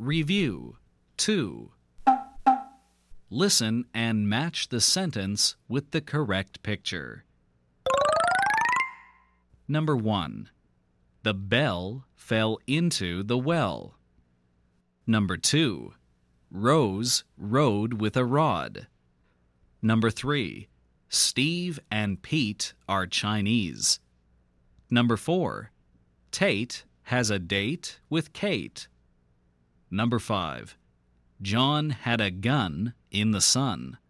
Review. 2. Listen and match the sentence with the correct picture. Number 1. The bell fell into the well. Number 2. Rose rode with a rod. Number 3. Steve and Pete are Chinese. Number 4. Tate has a date with Kate. Number 5. John had a gun in the sun.